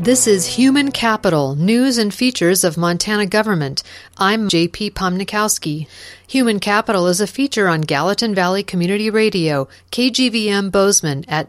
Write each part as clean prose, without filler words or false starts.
This is Human Capital, News and Features of Montana Government. I'm J.P. Pomnikowski. Human Capital is a feature on Gallatin Valley Community Radio, KGVM Bozeman at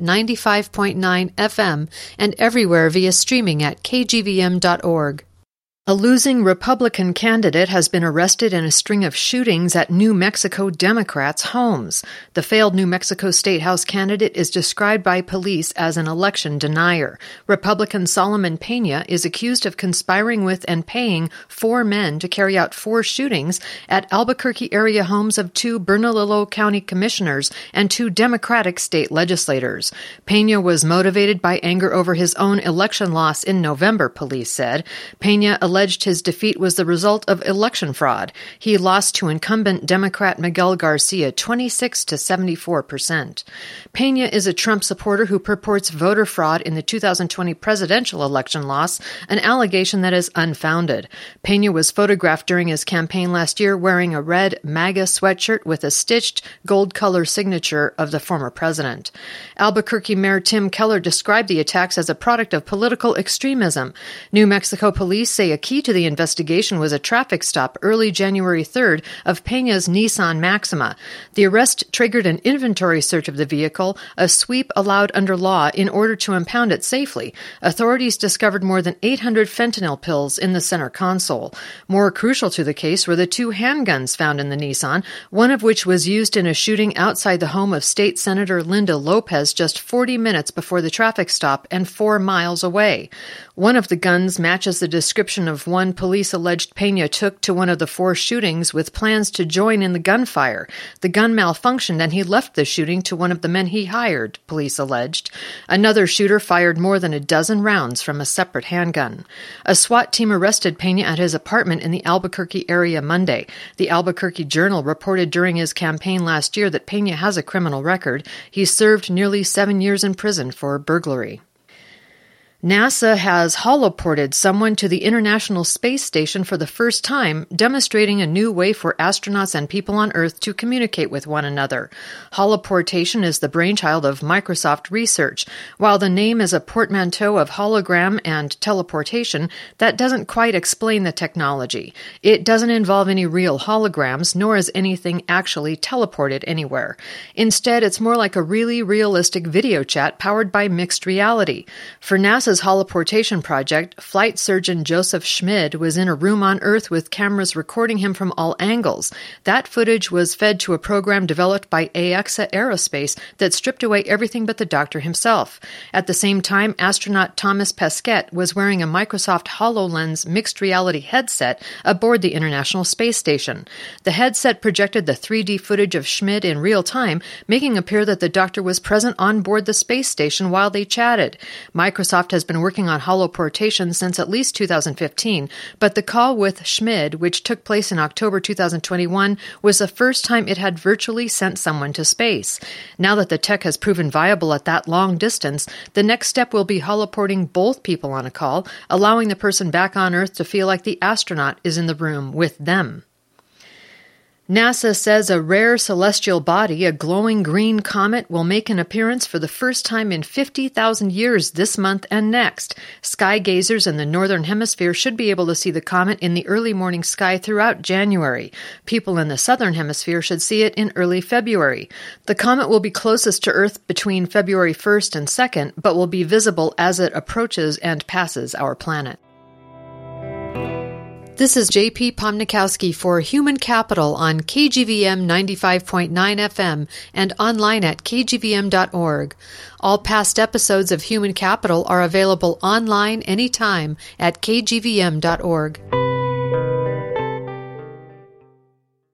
95.9 FM and everywhere via streaming at kgvm.org. A losing Republican candidate has been arrested in a string of shootings at New Mexico Democrats' homes. The failed New Mexico State House candidate is described by police as an election denier. Republican Solomon Pena is accused of conspiring with and paying 4 men to carry out 4 shootings at Albuquerque area homes of 2 Bernalillo County commissioners and 2 Democratic state legislators. Pena was motivated by anger over his own election loss in November, police said. Pena alleged his defeat was the result of election fraud. He lost to incumbent Democrat Miguel Garcia 26 to 74%. Pena is a Trump supporter who purports voter fraud in the 2020 presidential election loss, an allegation that is unfounded. Pena was photographed during his campaign last year wearing a red MAGA sweatshirt with a stitched gold-color signature of the former president. Albuquerque Mayor Tim Keller described the attacks as a product of political extremism. New Mexico police say a key to the investigation was a traffic stop early January 3rd of Pena's Nissan Maxima. The arrest triggered an inventory search of the vehicle, a sweep allowed under law in order to impound it safely. Authorities discovered more than 800 fentanyl pills in the center console. More crucial to the case were the 2 handguns found in the Nissan, one of which was used in a shooting outside the home of State Senator Linda Lopez just 40 minutes before the traffic stop and 4 miles away. One of the guns matches the description of one police alleged Pena took to one of the 4 shootings with plans to join in the gunfire. The gun malfunctioned and he left the shooting to one of the men he hired, police alleged. Another shooter fired more than a dozen rounds from a separate handgun. A SWAT team arrested Pena at his apartment in the Albuquerque area Monday. The Albuquerque Journal reported during his campaign last year that Pena has a criminal record. He served nearly 7 years in prison for burglary. NASA has holoported someone to the International Space Station for the first time, demonstrating a new way for astronauts and people on Earth to communicate with one another. Holoportation is the brainchild of Microsoft Research. While the name is a portmanteau of hologram and teleportation, that doesn't quite explain the technology. It doesn't involve any real holograms, nor is anything actually teleported anywhere. Instead, it's more like a really realistic video chat powered by mixed reality. For NASA's holoportation project, flight surgeon Joseph Schmid was in a room on Earth with cameras recording him from all angles. That footage was fed to a program developed by AXA Aerospace that stripped away everything but the doctor himself. At the same time, astronaut Thomas Pesquet was wearing a Microsoft HoloLens mixed reality headset aboard the International Space Station. The headset projected the 3D footage of Schmid in real time, making it appear that the doctor was present on board the space station while they chatted. Microsoft has been working on holoportation since at least 2015, but the call with Schmid, which took place in October 2021, was the first time it had virtually sent someone to space. Now that the tech has proven viable at that long distance, the next step will be holoporting both people on a call, allowing the person back on Earth to feel like the astronaut is in the room with them. NASA says a rare celestial body, a glowing green comet, will make an appearance for the first time in 50,000 years this month and next. Sky gazers in the northern hemisphere should be able to see the comet in the early morning sky throughout January. People in the southern hemisphere should see it in early February. The comet will be closest to Earth between February 1st and 2nd, but will be visible as it approaches and passes our planet. This is J.P. Pomnikowski for Human Capital on KGVM 95.9 FM and online at kgvm.org. All past episodes of Human Capital are available online anytime at kgvm.org.